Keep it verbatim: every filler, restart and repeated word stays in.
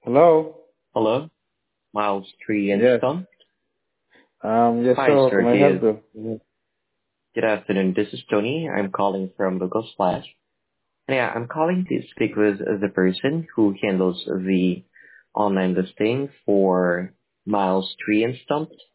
Hello? Hello, Miles Tree and Yes. Stump. Um, yes, Hi, sir. How can I help Sergey. you? Mhm. Good afternoon. This is Tony. I'm calling from Google Slash. And yeah, I'm calling to speak with the person who handles the online listing for Miles Tree and Stump.